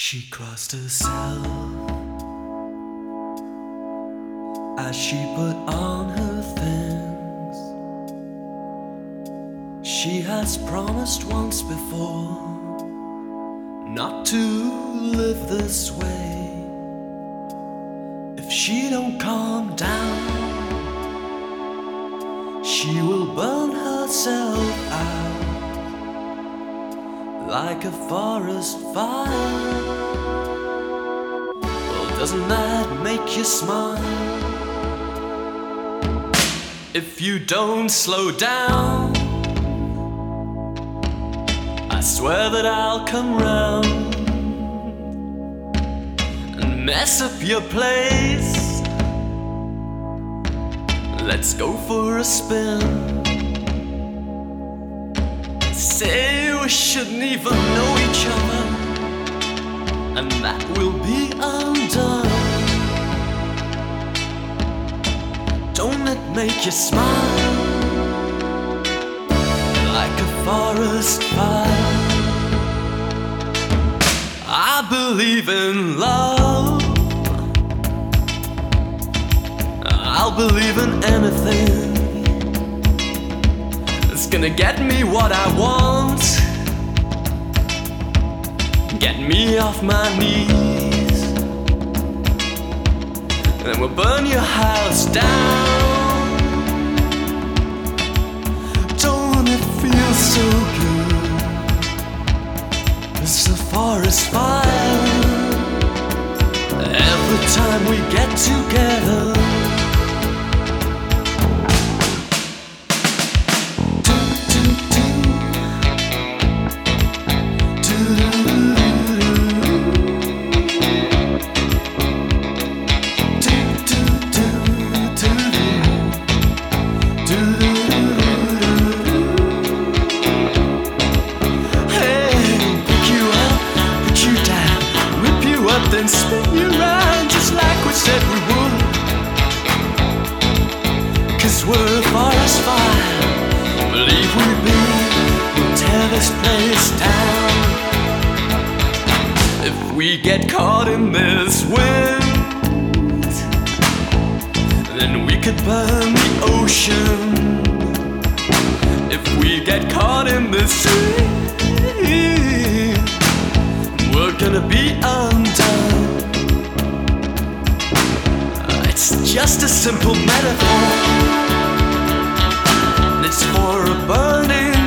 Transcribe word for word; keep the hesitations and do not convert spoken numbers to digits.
She crossed herself as she put on her things. She has promised once before not to live this way. If she don't calm down, she will burn herself out like a forest fire. Well, doesn't that make you smile? If you don't slow down, I swear that I'll come round and mess up your place. Let's go for a spin. Say we shouldn't even know each other, and that will be undone. Don't it make you smile like a forest fire? I believe in love, I'll believe in anything. It's gonna get me what I want, get me off my knees, and we'll burn your house down. Don't it feel so good? It's a forest fire every time we get together. Then spin you round just like we said we would. Cause we're a forest fire, believe we be, we'll tear this place down. If we get caught in this wind, then we could burn the ocean. If we get caught in this sea, we're gonna be undone. It's just a simple metaphor, and it's for a burning